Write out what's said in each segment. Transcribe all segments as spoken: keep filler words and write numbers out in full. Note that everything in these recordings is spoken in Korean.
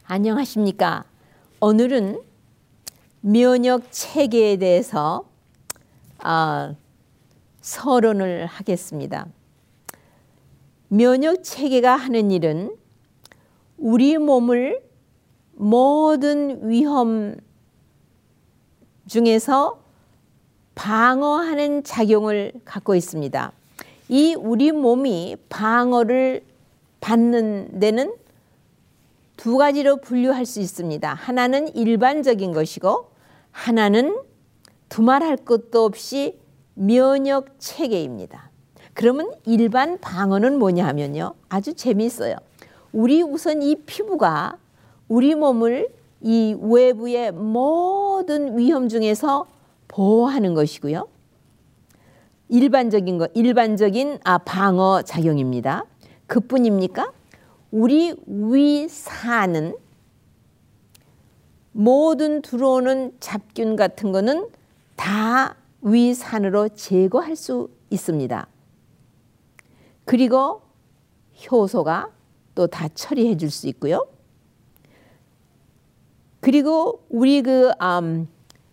안녕하십니까. 오늘은 면역 체계에 대해서 아, 서론을 하겠습니다. 면역 체계가 하는 일은 우리 몸을 모든 위험 중에서 방어하는 작용을 갖고 있습니다. 이 우리 몸이 방어를 받는 데는 두 가지로 분류할 수 있습니다. 하나는 일반적인 것이고 하나는 두말할 것도 없이 면역 체계입니다. 그러면 일반 방어는 뭐냐 하면요. 아주 재미있어요. 우리 우선 이 피부가 우리 몸을 이 외부의 모든 위험 중에서 보호하는 것이고요. 일반적인 거, 일반적인 아, 방어 작용입니다. 그뿐입니까? 우리 위산은 모든 들어오는 잡균 같은 거는 다 위산으로 제거할 수 있습니다. 그리고 효소가 또 다 처리해 줄 수 있고요. 그리고 우리 그 음,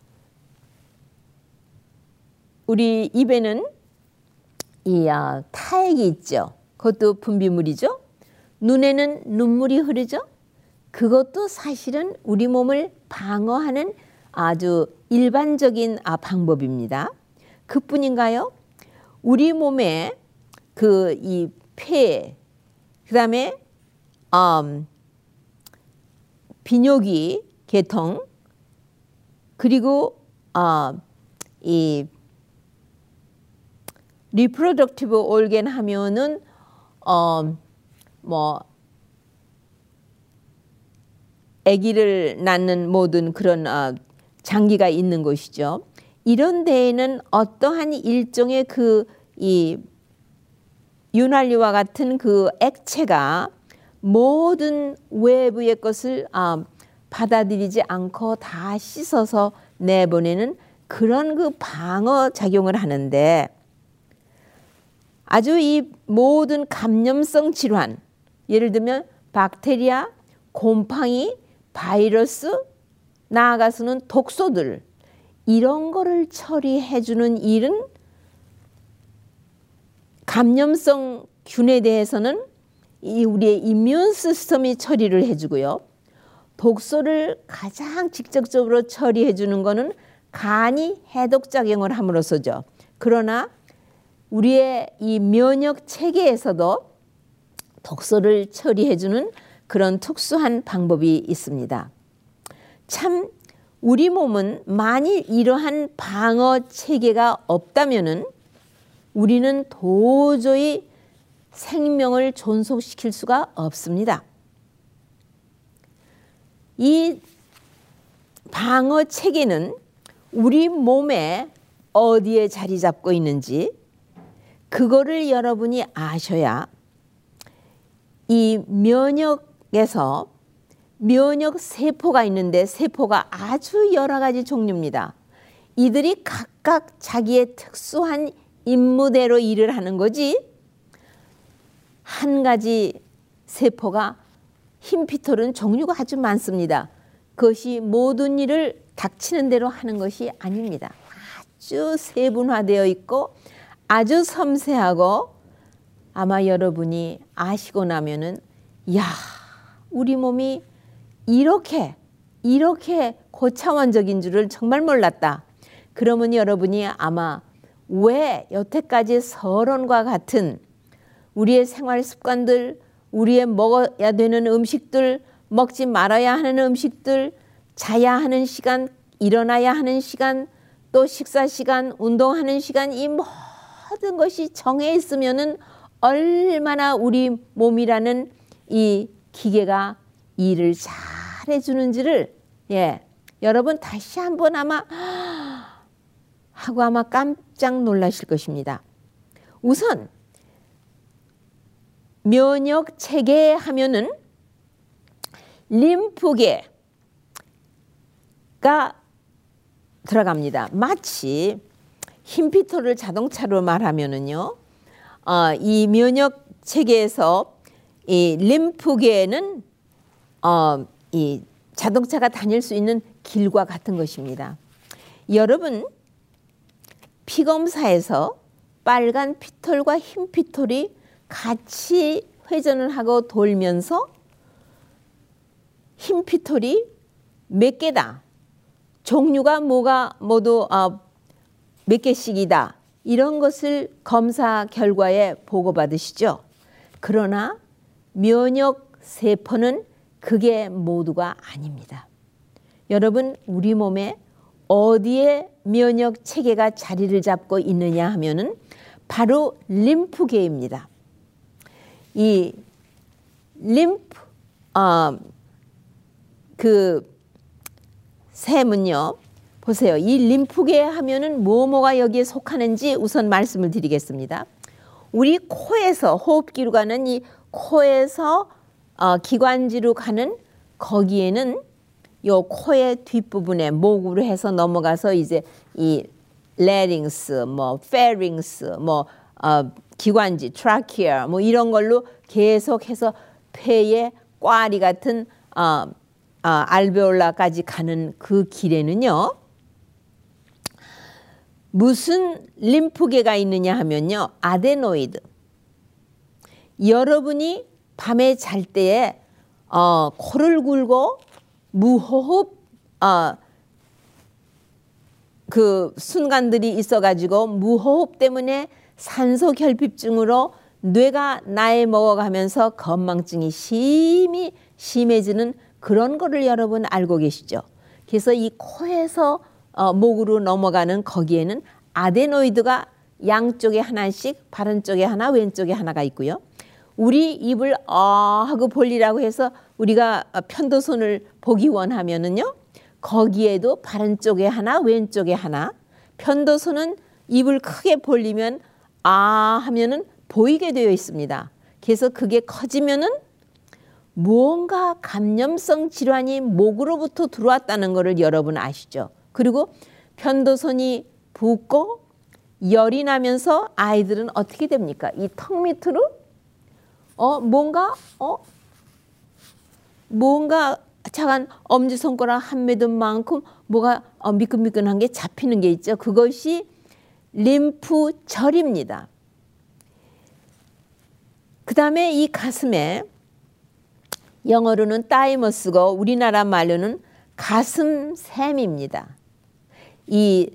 우리 입에는 이 아, 타액이 있죠. 그것도 분비물이죠. 눈에는 눈물이 흐르죠. 그것도 사실은 우리 몸을 방어하는 아주 일반적인 아, 방법입니다. 그뿐인가요? 우리 몸에 그 이 폐, 그다음에 음, 비뇨기 계통, 그리고 어, 이 리프로덕티브 올겐 하면은 어, 뭐 아기를 낳는 모든 그런 어, 장기가 있는 것이죠. 이런 데에는 어떠한 일종의 그 이 윤활유와 같은 그 액체가 모든 외부의 것을 어, 받아들이지 않고 다 씻어서 내보내는 그런 그 방어 작용을 하는데, 아주 이 모든 감염성 질환, 예를 들면 박테리아, 곰팡이, 바이러스, 나아가서는 독소들, 이런 거를 처리해 주는 일은 감염성 균에 대해서는 이 우리의 이뮨 시스템이 처리를 해주고요. 독소를 가장 직접적으로 처리해 주는 거는 간이 해독작용을 함으로써죠. 그러나 우리의 이 면역 체계에서도 독소를 처리해 주는 그런 특수한 방법이 있습니다. 참 우리 몸은 만일 이러한 방어 체계가 없다면은 우리는 도저히 생명을 존속시킬 수가 없습니다. 이 방어 체계는 우리 몸에 어디에 자리 잡고 있는지 그거를 여러분이 아셔야 이 면역에서 면역 세포가 있는데 세포가 아주 여러 가지 종류입니다. 이들이 각각 자기의 특수한 임무대로 일을 하는 거지 한 가지 세포가 흰피털은 종류가 아주 많습니다. 그것이 모든 일을 닥치는 대로 하는 것이 아닙니다. 아주 세분화되어 있고 아주 섬세하고 아마 여러분이 아시고 나면은 야, 우리 몸이 이렇게 이렇게 고차원적인 줄을 정말 몰랐다. 그러면 여러분이 아마 왜 여태까지 서론과 같은 우리의 생활 습관들, 우리의 먹어야 되는 음식들, 먹지 말아야 하는 음식들, 자야 하는 시간, 일어나야 하는 시간, 또 식사 시간, 운동하는 시간, 이 모든 것이 정해 있으면은 얼마나 우리 몸이라는 이 기계가 일을 잘 해주는지를 예, 여러분 다시 한번 아마 하고 아마 깜짝 놀라실 것입니다. 우선 면역 체계 하면은 림프계가 들어갑니다. 마치 흰피털을 자동차로 말하면은요, 어, 이 면역 체계에서 이 림프계는 어, 이 자동차가 다닐 수 있는 길과 같은 것입니다. 여러분, 피검사에서 빨간 피톨과 흰 피톨이 같이 회전을 하고 돌면서 흰 피톨이 몇 개다, 종류가 뭐가 모두 어, 몇 개씩이다, 이런 것을 검사 결과에 보고받으시죠. 그러나 면역 세포는 그게 모두가 아닙니다. 여러분, 우리 몸에 어디에 면역 체계가 자리를 잡고 있느냐 하면은 바로 림프계입니다. 이 림프 어, 그 셈은요, 보세요. 이 림프계 하면은 뭐뭐가 여기에 속하는지 우선 말씀을 드리겠습니다. 우리 코에서 호흡기로 가는 이 코에서 어, 기관지로 가는 거기에는 요 코의 뒷부분에 목으로 해서 넘어가서 이제 이 레링스, 뭐 페링스, 뭐 어, 기관지, 트라키아, 뭐 이런 걸로 계속해서 폐의 꽈리 같은 어, 어, 알베올라까지 가는 그 길에는요, 무슨 림프계가 있느냐 하면요, 아데노이드. 여러분이 밤에 잘 때에 어, 코를 골고 무호흡 어, 그 순간들이 있어가지고 무호흡 때문에 산소 결핍증으로 뇌가 나이 먹어가면서 건망증이 심히 심해지는 그런 거를 여러분 알고 계시죠? 그래서 이 코에서 어, 목으로 넘어가는 거기에는 아데노이드가 양쪽에 하나씩, 바른 쪽에 하나, 왼쪽에 하나가 있고요. 우리 입을 어 하고 벌리라고 해서 우리가 편도선을 보기 원하면은요, 거기에도 바른 쪽에 하나, 왼쪽에 하나, 편도선은 입을 크게 벌리면 아 하면은 보이게 되어 있습니다. 그래서 그게 커지면은 무언가 감염성 질환이 목으로부터 들어왔다는 것을 여러분 아시죠? 그리고 편도선이 붓고 열이 나면서 아이들은 어떻게 됩니까? 이 턱 밑으로 어 뭔가 어 뭔가 작은 엄지손가락 한 매듭만큼 뭐가 어, 미끈미끈한 게 잡히는 게 있죠. 그것이 림프절입니다. 그 다음에 이 가슴에 영어로는 타이머스고 우리나라 말로는 가슴샘입니다. 이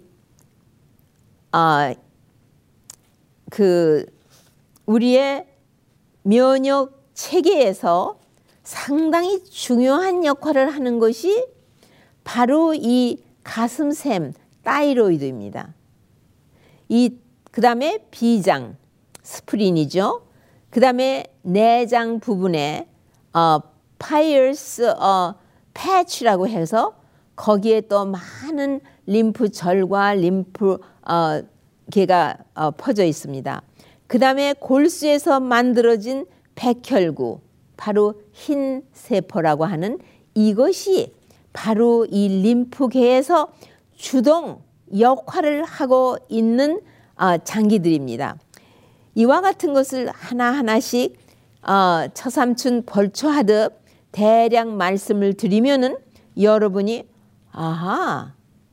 아, 그 우리의 면역 체계에서 상당히 중요한 역할을 하는 것이 바로 이 가슴샘 타이로이드입니다. 이 그다음에 비장 스프린이죠. 그다음에 내장 부분에 어, 파이어스 어, 패치라고 해서 거기에 또 많은 림프절과 림프 어, 개가 어, 퍼져 있습니다. 그 다음에 골수에서 만들어진 백혈구, 바로 흰 세포라고 하는 이것이 바로 이 림프계에서 주동 역할을 하고 있는 어, 장기들입니다. 이와 같은 것을 하나하나씩 어, 처삼춘 벌초하듯 대략 말씀을 드리면은 여러분이 아하,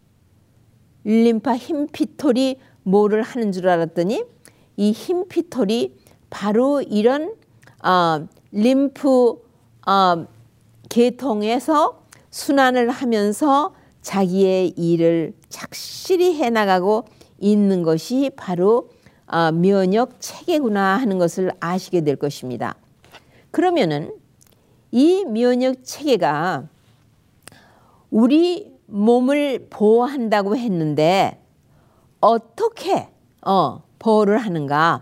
림파 흰 피톨이 뭐를 하는 줄 알았더니 이 흰 피톨이 바로 이런 어, 림프 어, 계통에서 순환을 하면서 자기의 일을 착실히 해나가고 있는 것이 바로 어, 면역 체계구나 하는 것을 아시게 될 것입니다. 그러면은 이 면역 체계가 우리 몸을 보호한다고 했는데 어떻게 어, 보호를 하는가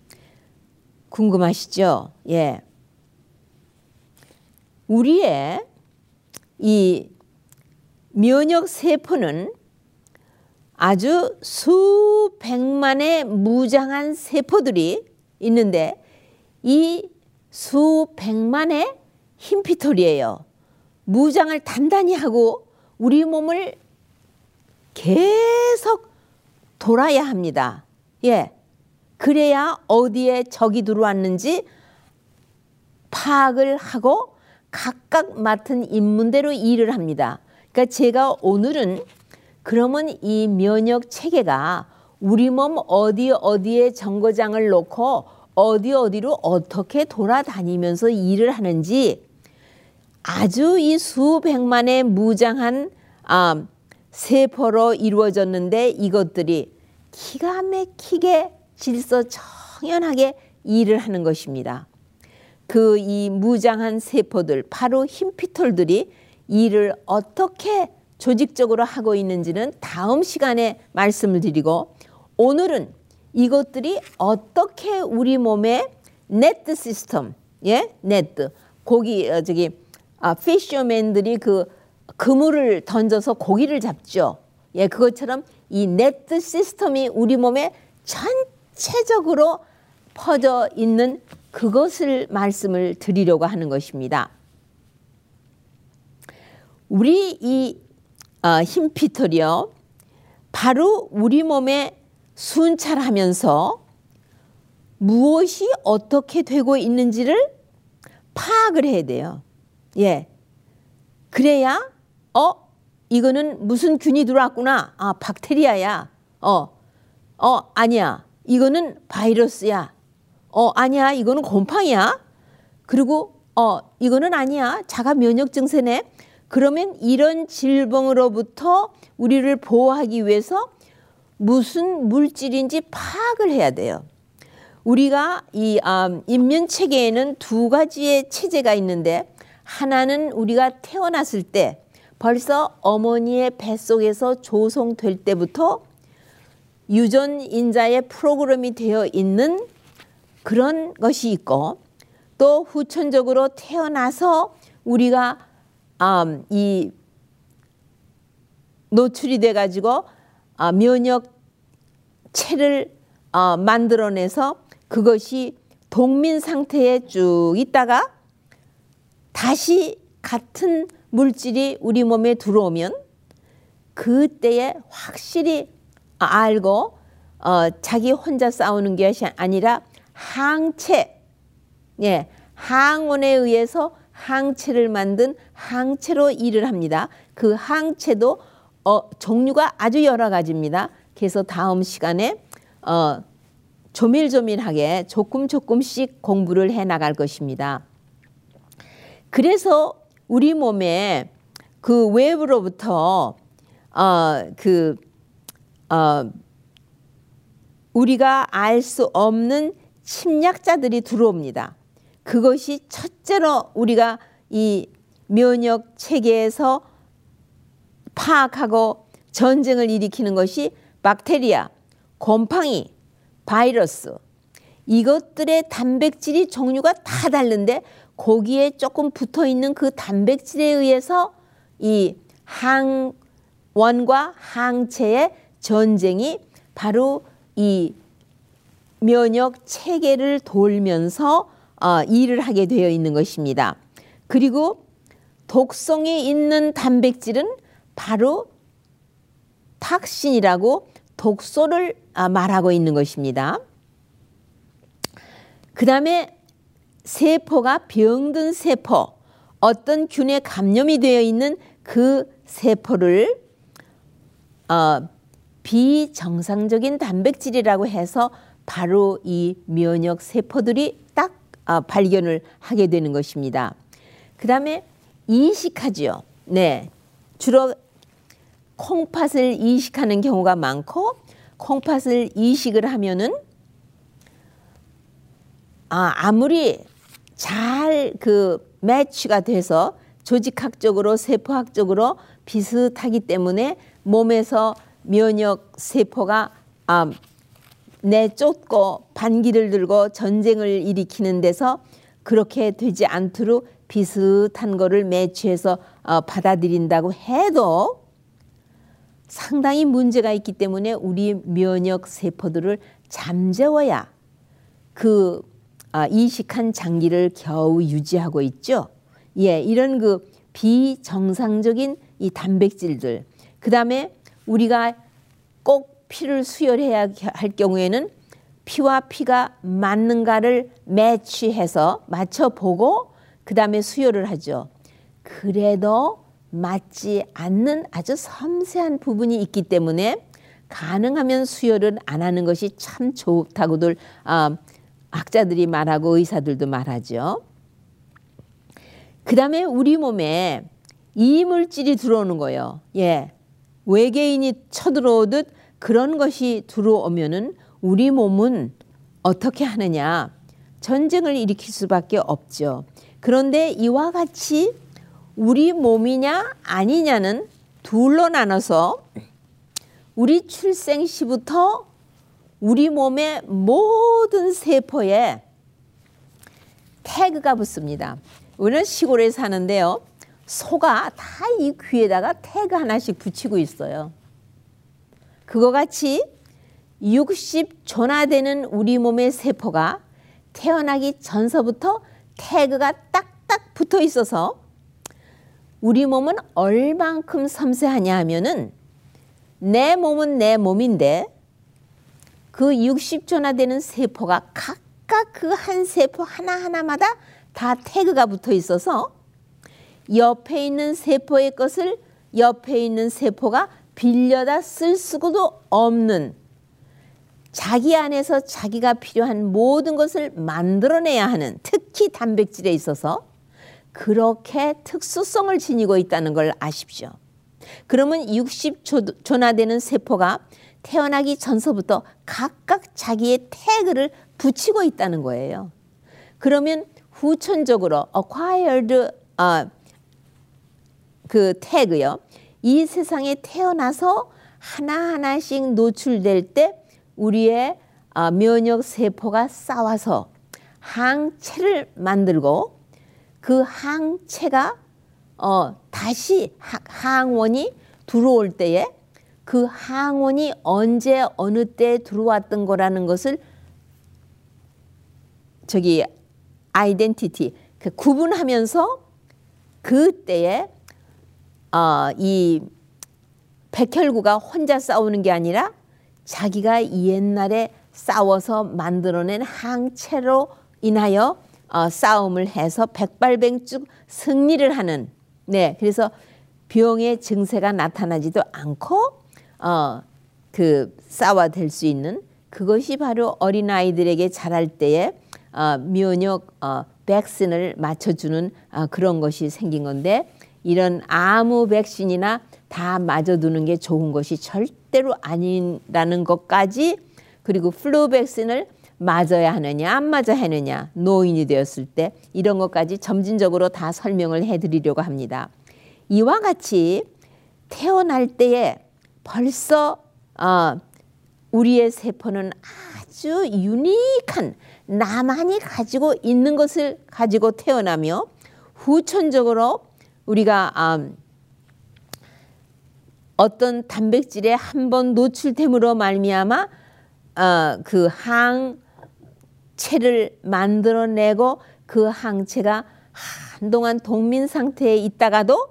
궁금하시죠? 예. 우리의 이 면역 세포는 아주 수백만의 무장한 세포들이 있는데 이 수백만의 흰 피톨이에요. 무장을 단단히 하고 우리 몸을 계속 돌아야 합니다. 예. 그래야 어디에 적이 들어왔는지 파악을 하고 각각 맡은 임무대로 일을 합니다. 그러니까 제가 오늘은 그러면 이 면역 체계가 우리 몸 어디 어디에 정거장을 놓고 어디 어디로 어떻게 돌아다니면서 일을 하는지 아주 이 수백만의 무장한 아, 세포로 이루어졌는데 이것들이 기가 막히게 질서정연하게 일을 하는 것입니다. 그 이 무장한 세포들 바로 흰피털들이 일을 어떻게 조직적으로 하고 있는지는 다음 시간에 말씀을 드리고 오늘은 이것들이 어떻게 우리 몸의 네트 시스템, 예, 네트 고기 어, 저기 아, 피셔맨들이 그 그물을 던져서 고기를 잡죠. 예, 그것처럼 이 네트 시스템이 우리 몸에 전체적으로 퍼져 있는 그것을 말씀을 드리려고 하는 것입니다. 우리 이 어, 흰피털이요, 바로 우리 몸에 순찰하면서 무엇이 어떻게 되고 있는지를 파악을 해야 돼요. 예, 그래야 어 이거는 무슨 균이 들어왔구나. 아, 박테리아야. 어, 어 아니야. 이거는 바이러스야. 어 아니야. 이거는 곰팡이야. 그리고 어 이거는 아니야. 자가 면역 증세네. 그러면 이런 질병으로부터 우리를 보호하기 위해서 무슨 물질인지 파악을 해야 돼요. 우리가 이 음, 인면 체계에는 두 가지의 체제가 있는데 하나는 우리가 태어났을 때 벌써 어머니의 뱃속에서 조성될 때부터 유전인자의 프로그램이 되어 있는 그런 것이 있고 또 후천적으로 태어나서 우리가 음, 이 노출이 돼 가지고 어, 면역체를 어, 만들어내서 그것이 동민 상태에 쭉 있다가 다시 같은 물질이 우리 몸에 들어오면 그때에 확실히 알고 어, 자기 혼자 싸우는 것이 아니라 항체, 예, 항원에 의해서 항체를 만든 항체로 일을 합니다. 그 항체도 어, 종류가 아주 여러 가지입니다. 그래서 다음 시간에 어, 조밀조밀하게 조금 조금씩 공부를 해 나갈 것입니다. 그래서 우리 몸에 그 외부로부터 어, 그 어, 우리가 알 수 없는 침략자들이 들어옵니다. 그것이 첫째로 우리가 이 면역 체계에서 파악하고 전쟁을 일으키는 것이 박테리아, 곰팡이, 바이러스, 이것들의 단백질이 종류가 다 다른데 거기에 조금 붙어 있는 그 단백질에 의해서 이 항원과 항체의 전쟁이 바로 이 면역 체계를 돌면서 어, 일을 하게 되어 있는 것입니다. 그리고 독성이 있는 단백질은 바로 탁신이라고 독소를 아, 말하고 있는 것입니다. 그 다음에 세포가 병든 세포, 어떤 균에 감염이 되어 있는 그 세포를 어, 비정상적인 단백질이라고 해서 바로 이 면역 세포들이 딱 어, 발견을 하게 되는 것입니다. 그 다음에 이식하죠. 네, 주로 콩팥을 이식하는 경우가 많고 콩팥을 이식을 하면은 아, 아무리 잘 그 매치가 돼서 조직학적으로 세포학적으로 비슷하기 때문에 몸에서 면역 세포가 아, 내쫓고 반기를 들고 전쟁을 일으키는 데서 그렇게 되지 않도록 비슷한 거를 매치해서 어, 받아들인다고 해도 상당히 문제가 있기 때문에 우리 면역 세포들을 잠재워야 그 아, 이식한 장기를 겨우 유지하고 있죠. 예, 이런 그 비정상적인 이 단백질들. 그 다음에 우리가 꼭 피를 수혈해야 할 경우에는 피와 피가 맞는가를 매치해서 맞춰보고 그 다음에 수혈을 하죠. 그래도 맞지 않는 아주 섬세한 부분이 있기 때문에 가능하면 수혈을 안 하는 것이 참 좋다고들 어, 학자들이 말하고 의사들도 말하죠. 그 다음에 우리 몸에 이물질이 들어오는 거예요. 예, 외계인이 쳐들어오듯 그런 것이 들어오면은 우리 몸은 어떻게 하느냐? 전쟁을 일으킬 수밖에 없죠. 그런데 이와 같이 우리 몸이냐 아니냐는 둘로 나눠서 우리 출생 시부터 우리 몸의 모든 세포에 태그가 붙습니다. 우리는 시골에 사는데요. 소가 다 이 귀에다가 태그 하나씩 붙이고 있어요. 그거 같이 육십 조나 되는 우리 몸의 세포가 태어나기 전서부터 태그가 딱딱 붙어 있어서 우리 몸은 얼만큼 섬세하냐 하면은 내 몸은 내 몸인데 그 육십 조나 되는 세포가 각각 그 한 세포 하나하나마다 다 태그가 붙어 있어서 옆에 있는 세포의 것을 옆에 있는 세포가 빌려다 쓸 수도 없는 자기 안에서 자기가 필요한 모든 것을 만들어내야 하는 특히 단백질에 있어서 그렇게 특수성을 지니고 있다는 걸 아십시오. 그러면 육십 조나 되는 세포가 태어나기 전서부터 각각 자기의 태그를 붙이고 있다는 거예요. 그러면 후천적으로 acquired 어, 그 태그요. 이 세상에 태어나서 하나하나씩 노출될 때 우리의 어, 면역 세포가 싸워서 항체를 만들고 그 항체가 어, 다시 항원이 들어올 때에 그 항원이 언제 어느 때 들어왔던 거라는 것을 저기 아이덴티티 그 구분하면서 그때에 어, 이 백혈구가 혼자 싸우는 게 아니라 자기가 옛날에 싸워서 만들어낸 항체로 인하여 어, 싸움을 해서 백발백중 승리를 하는 네 그래서 병의 증세가 나타나지도 않고 어, 그 싸워될 수 있는 그것이 바로 어린아이들에게 자랄 때에 어, 면역 어, 백신을 맞춰주는 어, 그런 것이 생긴 건데 이런 아무 백신이나 다 맞아두는 게 좋은 것이 절대로 아니라는 것까지 그리고 플루 백신을 맞아야 하느냐 안 맞아야 하느냐 노인이 되었을 때 이런 것까지 점진적으로 다 설명을 해드리려고 합니다. 이와 같이 태어날 때에 벌써 어, 우리의 세포는 아주 유니크한 나만이 가지고 있는 것을 가지고 태어나며 후천적으로 우리가 음, 어떤 단백질에 한번 노출됨으로 말미암아 어, 그 항체를 만들어내고 그 항체가 한동안 동민 상태에 있다가도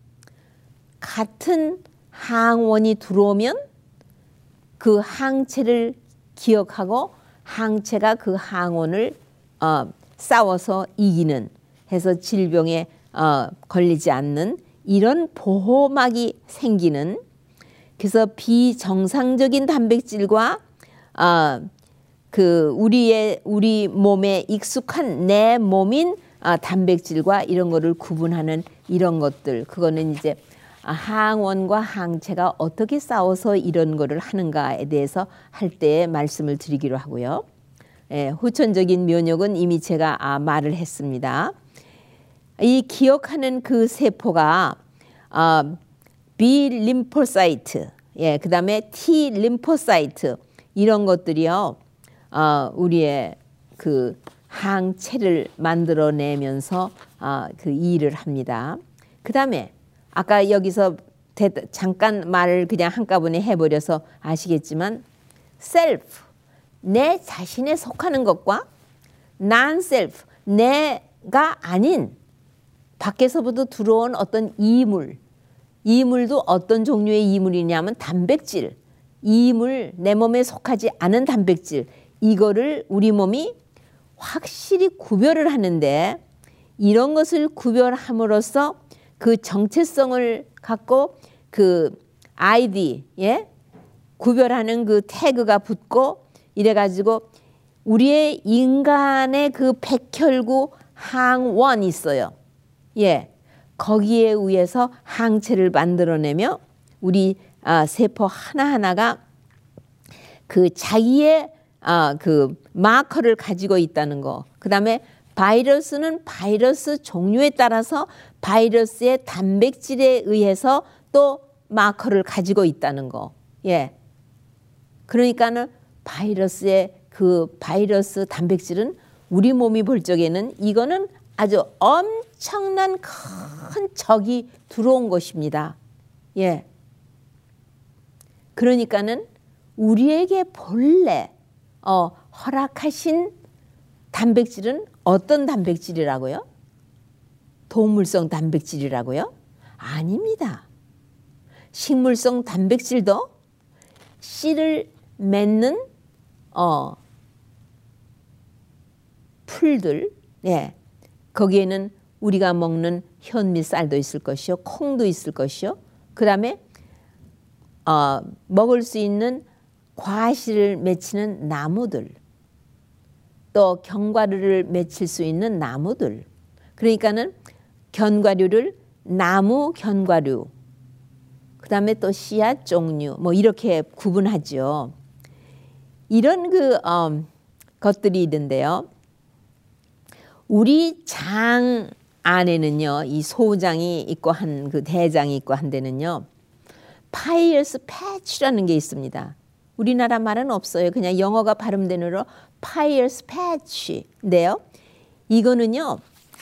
같은 항원이 들어오면 그 항체를 기억하고 항체가 그 항원을 어, 싸워서 이기는 해서 질병에 어, 걸리지 않는 이런 보호막이 생기는 그래서 비정상적인 단백질과 어, 그 우리의 우리 몸에 익숙한 내 몸인 어, 단백질과 이런 거를 구분하는 이런 것들 그거는 이제 항원과 항체가 어떻게 싸워서 이런 거를 하는가에 대해서 할 때 말씀을 드리기로 하고요. 예, 후천적인 면역은 이미 제가 아, 말을 했습니다. 이 기억하는 그 세포가 어, B 림포사이트, 예, 그 다음에 T 림포사이트 이런 것들이요, 어, 우리의 그 항체를 만들어내면서 어, 그 일을 합니다. 그 다음에 아까 여기서 대, 잠깐 말을 그냥 한꺼번에 해버려서 아시겠지만 self, 내 자신에 속하는 것과 non-self, 내가 아닌 밖에서부터 들어온 어떤 이물, 이물도 어떤 종류의 이물이냐면 단백질, 이물, 내 몸에 속하지 않은 단백질, 이거를 우리 몸이 확실히 구별을 하는데 이런 것을 구별함으로써 그 정체성을 갖고 그 아이디, 예? 구별하는 그 태그가 붙고 이래가지고 우리의 인간의 그 백혈구 항원이 있어요. 예, 거기에 의해서 항체를 만들어내며 우리 아, 세포 하나하나가 그 자기의 아, 그 마커를 가지고 있다는 거. 그 다음에 바이러스는 바이러스 종류에 따라서 바이러스의 단백질에 의해서 또 마커를 가지고 있다는 거. 예. 그러니까는 바이러스의 그 바이러스 단백질은 우리 몸이 볼 적에는 이거는 아주 엄청난 큰 적이 들어온 것입니다. 예. 그러니까는 우리에게 본래 어, 허락하신 단백질은 어떤 단백질이라고요? 동물성 단백질이라고요? 아닙니다. 식물성 단백질도 씨를 맺는 어, 풀들, 예, 거기에는 우리가 먹는 현미쌀도 있을 것이요, 콩도 있을 것이요, 그 다음에 어, 먹을 수 있는 과실을 맺히는 나무들, 또 견과류를 맺힐 수 있는 나무들. 그러니까는 견과류를 나무 견과류, 그 다음에 또 씨앗 종류, 뭐 이렇게 구분하죠. 이런 그 어, 것들이 있는데요. 우리 장 안에는요, 이 소장이 있고 한 그 대장이 있고 한 데는요, 파이어스 패치라는 게 있습니다. 우리나라 말은 없어요. 그냥 영어가 발음되느라 파이어스 패치인데요. 이거는요,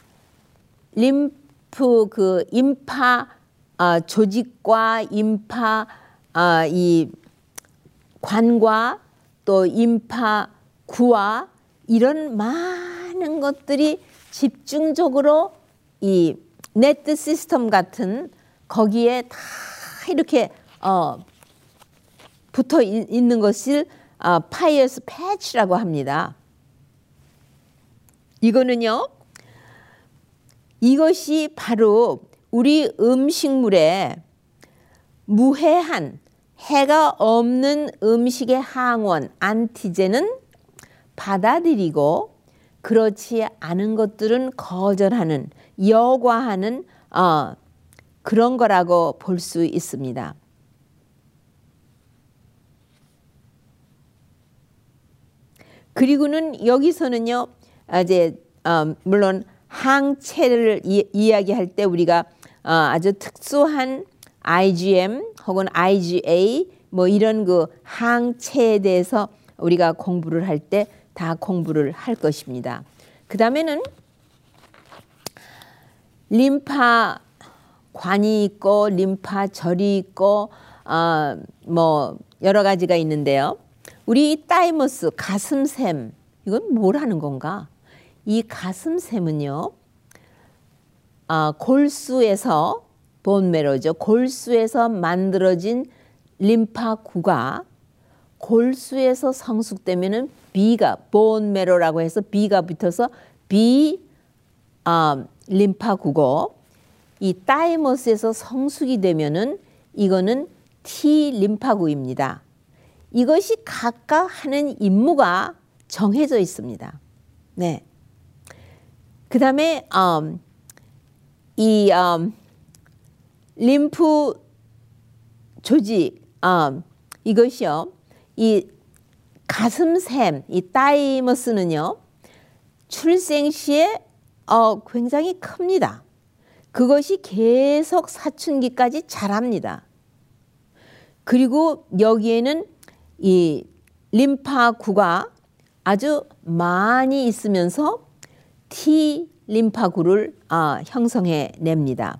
림프 그 임파 어, 조직과 임파 어, 이 관과 또 임파 구와 이런 많은 것들이 집중적으로 이 네트 시스템 같은 거기에 다 이렇게 어, 붙어 있는 것을 어, 파이어스 패치라고 합니다. 이거는요, 이것이 바로 우리 음식물에 무해한 해가 없는 음식의 항원 안티젠은 받아들이고 그렇지 않은 것들은 거절하는, 여과하는 어, 그런 거라고 볼 수 있습니다. 그리고는 여기서는요, 이제 어, 물론 항체를 이, 이야기할 때 우리가 어, 아주 특수한 아이지엠 혹은 아이지에이 뭐 이런 그 항체에 대해서 우리가 공부를 할 때 다 공부를 할 것입니다. 그 다음에는 림파관이 있고 림파절이 있고 어, 뭐 여러 가지가 있는데요. 우리 이 타이머스 가슴샘, 이건 뭘 하는 건가? 이 가슴샘은요, 어, 골수에서 본메로죠. 골수에서 만들어진 림파구가 골수에서 성숙되면은 B가 본메로라고 해서 B가 붙어서 B 어, 림파구고, 이 타이머스에서 성숙이 되면은 이거는 T 림파구입니다. 이것이 각각 하는 임무가 정해져 있습니다. 네. 그 다음에 음, 이 음, 림프 조직 음, 이것이요, 이 가슴샘, 이 타이머스는요, 출생 시에 어, 굉장히 큽니다. 그것이 계속 사춘기까지 자랍니다. 그리고 여기에는 이 림파구가 아주 많이 있으면서 T 림파구를 어, 형성해 냅니다.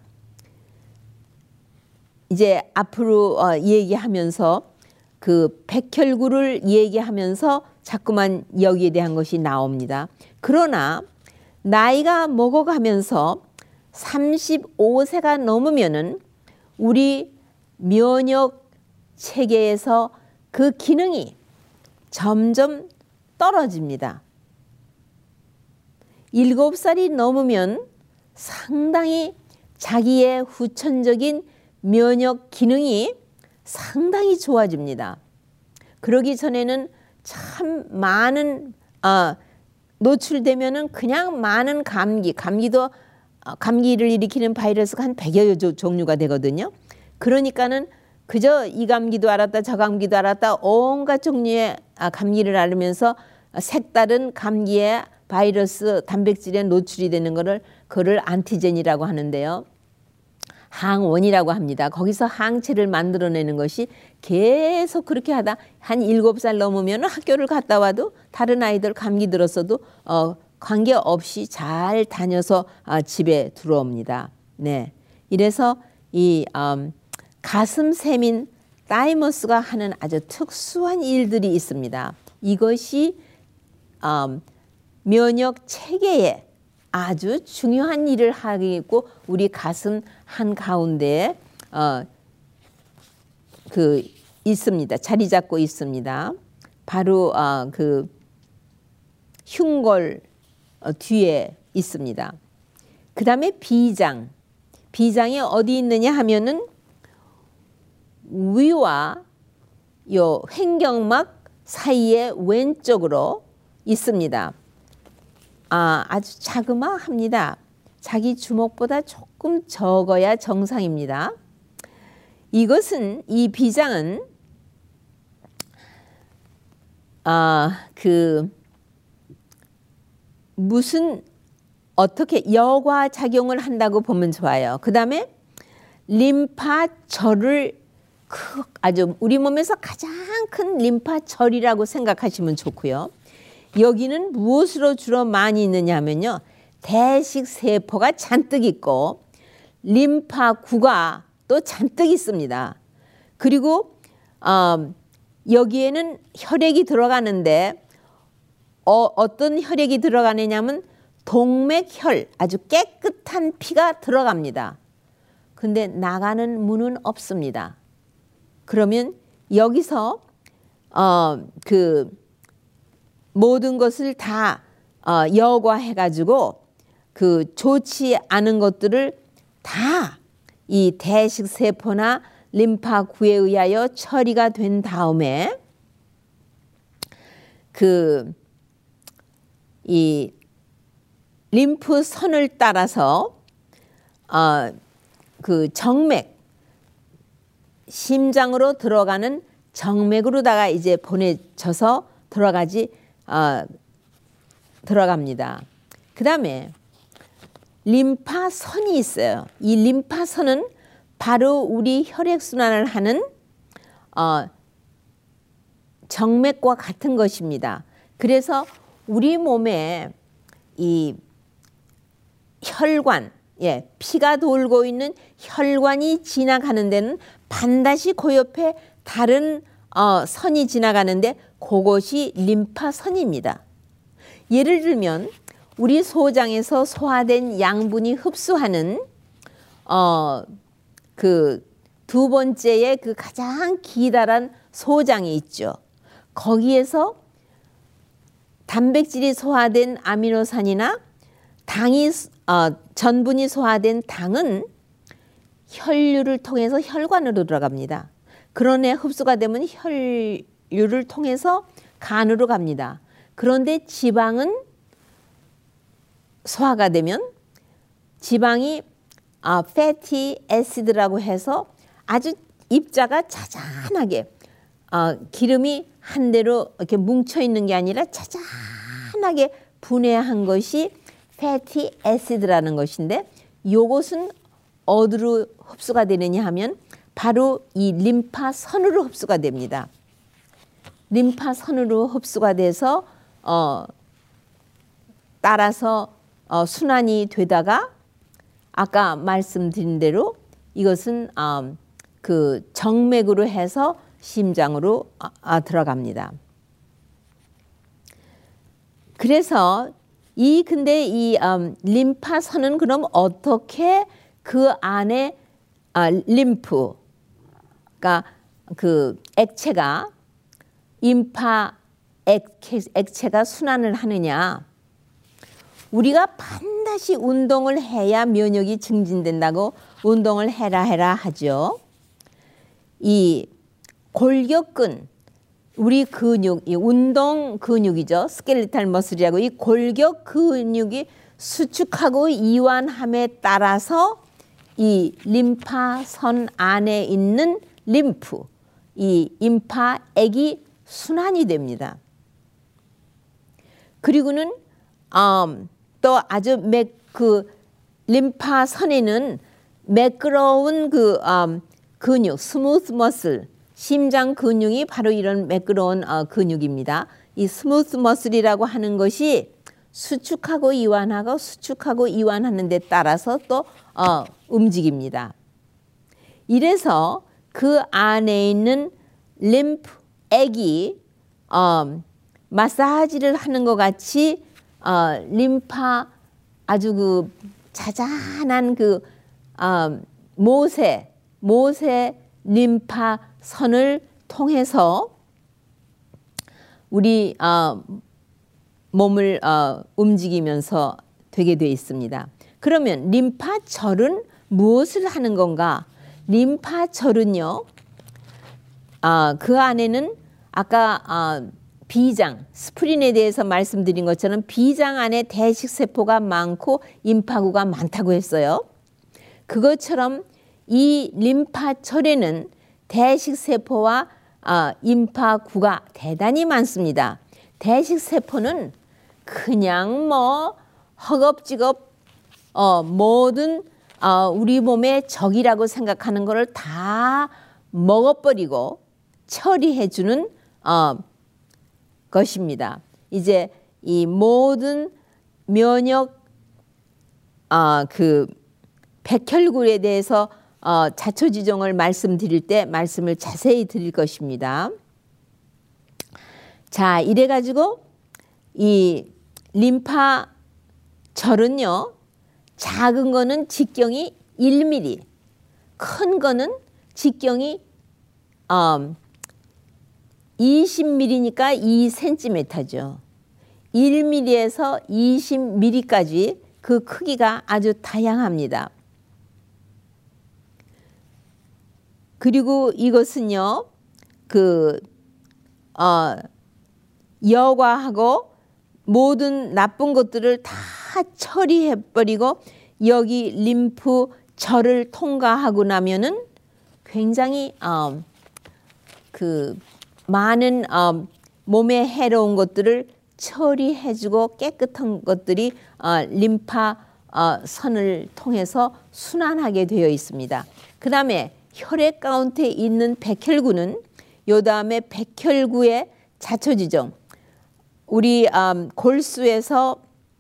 이제 앞으로 어, 얘기하면서 그 백혈구를 얘기하면서 자꾸만 여기에 대한 것이 나옵니다. 그러나 나이가 먹어가면서 삼십오 세가 넘으면은 우리 면역 체계에서 그 기능이 점점 떨어집니다. 일곱 살이 넘으면 상당히 자기의 후천적인 면역 기능이 상당히 좋아집니다. 그러기 전에는 참 많은 어, 노출되면은 그냥 많은 감기, 감기도 어, 감기를 일으키는 바이러스가 한 백여 종류가 되거든요. 그러니까는 그저 이 감기도 알았다 저 감기도 알았다 온갖 종류의 감기를 앓으면서 색다른 감기의 바이러스 단백질에 노출이 되는 것을 그를 안티젠이라고 하는데요. 항원이라고 합니다. 거기서 항체를 만들어내는 것이 계속 그렇게 하다 한 일곱 살 넘으면 학교를 갔다 와도 다른 아이들 감기 들었어도 어, 관계없이 잘 다녀서 어, 집에 들어옵니다. 네, 이래서 이 음, 가슴 세민 타이머스가 하는 아주 특수한 일들이 있습니다. 이것이 음, 면역 체계에 아주 중요한 일을 하고 우리 가슴 한가운데에 어, 그 있습니다. 자리 잡고 있습니다. 바로 어, 그 흉골 어, 뒤에 있습니다. 그 다음에 비장. 비장이 어디 있느냐 하면은 위와 요 횡격막 사이에 왼쪽으로 있습니다. 아, 아주 자그마합니다. 자기 주먹보다 조금 적어야 정상입니다. 이것은 이 비장은 아, 그 무슨 어떻게 여과 작용을 한다고 보면 좋아요. 그 다음에 림파절을 아주 우리 몸에서 가장 큰 림파절이라고 생각하시면 좋고요. 여기는 무엇으로 주로 많이 있느냐 하면요. 대식세포가 잔뜩 있고 림파구가 또 잔뜩 있습니다. 그리고 어, 여기에는 혈액이 들어가는데 어, 어떤 혈액이 들어가느냐면 동맥혈, 아주 깨끗한 피가 들어갑니다. 근데 나가는 문은 없습니다. 그러면 여기서 어, 그 모든 것을 다 어, 여과해 가지고 그 좋지 않은 것들을 다 이 대식세포나 림파구에 의하여 처리가 된 다음에 그 이 림프선을 따라서 어, 그 정맥 심장으로 들어가는 정맥으로다가 이제 보내져서 들어가지 어, 들어갑니다. 그 다음에 림파선이 있어요. 이 림파선은 바로 우리 혈액순환을 하는 어, 정맥과 같은 것입니다. 그래서 우리 몸에 이 혈관, 예, 피가 돌고 있는 혈관이 지나가는 데는 반드시 그 옆에 다른 어, 선이 지나가는데 그것이 림파선입니다. 예를 들면 우리 소장에서 소화된 양분이 흡수하는 어, 그 두 번째의 그 가장 기다란 소장이 있죠. 거기에서 단백질이 소화된 아미노산이나 당이 어, 전분이 소화된 당은 혈류를 통해서 혈관으로 들어갑니다. 그러네 흡수가 되면 혈류를 통해서 간으로 갑니다. 그런데 지방은 소화가 되면 지방이 아, 패티 애시드라고 해서 아주 입자가 자잔하게 어, 기름이 한 대로 이렇게 뭉쳐 있는 게 아니라 자잔하게 분해한 것이 패티 애시드라는 것인데 이것은 어디로 흡수가 되느냐 하면 바로 이 림파선으로 흡수가 됩니다. 림파선으로 흡수가 돼서 어, 따라서 어, 순환이 되다가 아까 말씀드린 대로 이것은 어, 그 정맥으로 해서 심장으로 아, 아, 들어갑니다. 그래서 이 근데 이 음, 림파선은 그럼 어떻게 그 안에 아, 림프, 그러니까 그 액체가 임파 액체, 액체가 순환을 하느냐? 우리가 반드시 운동을 해야 면역이 증진된다고 운동을 해라 해라 하죠. 이 골격근, 우리 근육, 이 운동 근육이죠. 스켈리탈 머슬이라고. 이 골격 근육이 수축하고 이완함에 따라서 이 림파선 안에 있는 림프, 이 임파액이 순환이 됩니다. 그리고는 음, 또 아주 매, 그 림파선에는 매끄러운 그 음, 근육, 스무스 머슬, 심장 근육이 바로 이런 매끄러운 어, 근육입니다. 이 스무스 머슬이라고 하는 것이 수축하고 이완하고 수축하고 이완하는 데 따라서 또 어, 움직입니다. 이래서 그 안에 있는 림프액이 어, 마사지를 하는 것 같이 어, 림파 아주 그 자잔한 그 어, 모세 모세 림파선을 통해서 우리 어, 몸을 어, 움직이면서 되게 되어 있습니다. 그러면 림파절은 무엇을 하는 건가? 림파절은요, 어, 그 안에는 아까 어, 비장, 스프린에 대해서 말씀드린 것처럼 비장 안에 대식세포가 많고 임파구가 많다고 했어요. 그것처럼 이 림파절에는 대식세포와 어, 임파구가 대단히 많습니다. 대식세포는 그냥 뭐 허겁지겁 어, 모든 어, 우리 몸의 적이라고 생각하는 것을 다 먹어버리고 처리해주는 어, 것입니다. 이제 이 모든 면역 어, 그 백혈구에 대해서 어, 자초지종을 말씀드릴 때 말씀을 자세히 드릴 것입니다. 자, 이래가지고 이 림파절은요, 작은 거는 직경이 일 밀리미터, 큰 거는 직경이 어, 이십 밀리미터니까 이 센티미터죠. 일 밀리미터에서 이십 밀리미터까지 그 크기가 아주 다양합니다. 그리고 이것은요, 그 어, 여과하고 모든 나쁜 것들을 다 처리해버리고 여기 림프절을 통과하고 나면은 굉장히 어, 그 많은 어, 몸에 해로운 것들을 처리해주고 깨끗한 것들이 어, 림파 어, 선을 통해서 순환하게 되어 있습니다. 그 다음에 혈액 가운데 있는 백혈구는 요 다음에 백혈구의 자초지종, 우리 음, 골수에서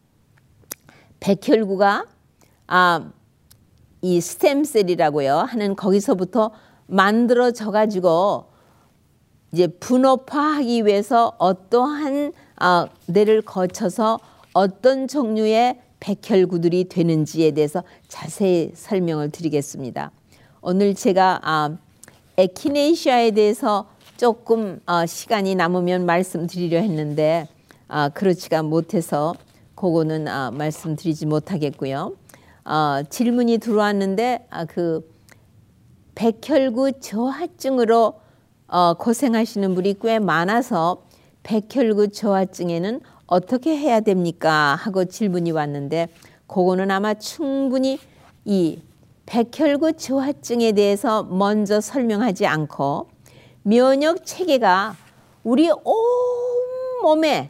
백혈구가 아, 이 스템셀이라고요 하는 거기서부터 만들어져 가지고 이제 분업화하기 위해서 어떠한 어, 데를 거쳐서 어떤 종류의 백혈구들이 되는지에 대해서 자세히 설명을 드리겠습니다. 오늘 제가 아, 에키네시아에 대해서 조금 어, 시간이 남으면 말씀드리려 했는데 아, 그렇지가 못해서 그거는 아, 말씀드리지 못하겠고요. 어, 질문이 들어왔는데 아, 그 백혈구 저하증으로 어, 고생하시는 분이 꽤 많아서 백혈구 저하증에는 어떻게 해야 됩니까? 하고 질문이 왔는데 그거는 아마 충분히 이 백혈구 저하증에 대해서 먼저 설명하지 않고 면역 체계가 우리 온 몸에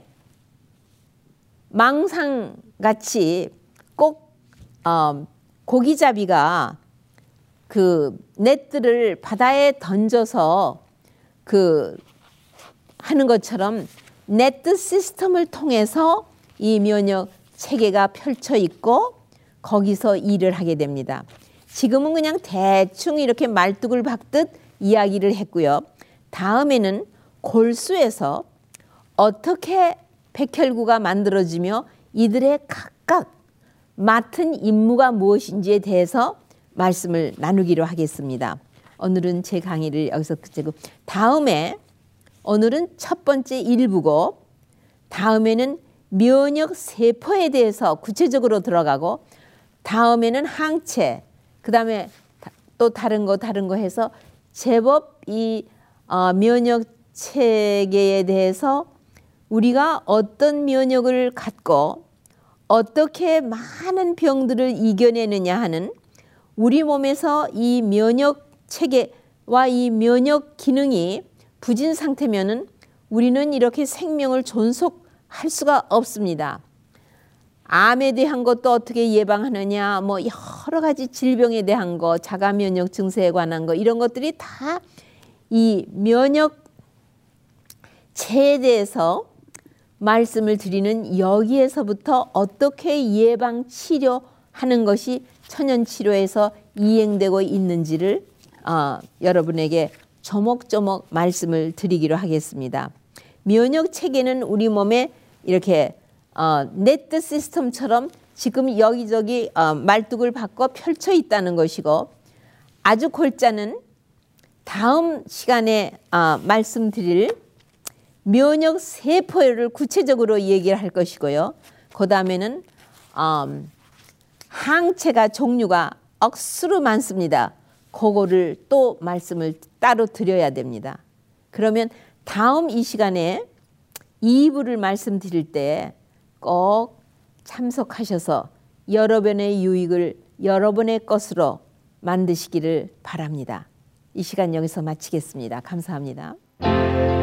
망상같이 꼭 어, 고기잡이가 그 넷들을 바다에 던져서 그 하는 것처럼 네트 시스템을 통해서 이 면역 체계가 펼쳐 있고 거기서 일을 하게 됩니다. 지금은 그냥 대충 이렇게 말뚝을 박듯 이야기를 했고요. 다음에는 골수에서 어떻게 백혈구가 만들어지며 이들의 각각 맡은 임무가 무엇인지에 대해서 말씀을 나누기로 하겠습니다. 오늘은 제 강의를 여기서 그치고 다음에 오늘은 첫 번째 일부고 다음에는 면역 세포에 대해서 구체적으로 들어가고 다음에는 항체, 그 다음에 또 다른 거 다른 거 해서 제법 이 어, 면역 체계에 대해서 우리가 어떤 면역을 갖고 어떻게 많은 병들을 이겨내느냐 하는 우리 몸에서 이 면역 체계와 이 면역 기능이 부진 상태면은 우리는 이렇게 생명을 존속할 수가 없습니다. 암에 대한 것도 어떻게 예방하느냐, 뭐 여러 가지 질병에 대한 거, 자가 면역 증세에 관한 거 이런 것들이 다 이 면역 체에 대해서 말씀을 드리는 여기에서부터 어떻게 예방 치료하는 것이 천연치료에서 이행되고 있는지를 어, 여러분에게 조목조목 말씀을 드리기로 하겠습니다. 면역 체계는 우리 몸에 이렇게 어, 네트 시스템처럼 지금 여기저기 어, 말뚝을 박고 펼쳐 있다는 것이고, 아주 골자는 다음 시간에 어, 말씀드릴 면역 세포를 구체적으로 얘기를 할 것이고요. 그 다음에는 음, 항체가 종류가 억수로 많습니다. 그거를 또 말씀을 따로 드려야 됩니다. 그러면 다음 이 시간에 이 부를 말씀드릴 때 꼭 참석하셔서 여러분의 유익을 여러분의 것으로 만드시기를 바랍니다. 이 시간 여기서 마치겠습니다. 감사합니다.